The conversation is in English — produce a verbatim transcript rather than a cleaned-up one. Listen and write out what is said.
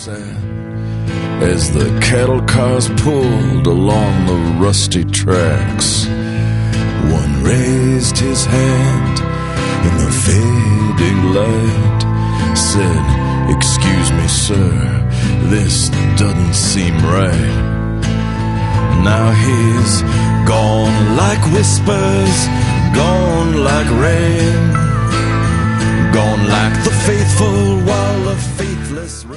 said, as the cattle cars pulled along the rusty tracks. One raised his hand in the fading light, said, "Excuse me, sir, this doesn't seem right." Now he's gone like whispers, gone like rain, gone like the faithful while the faithless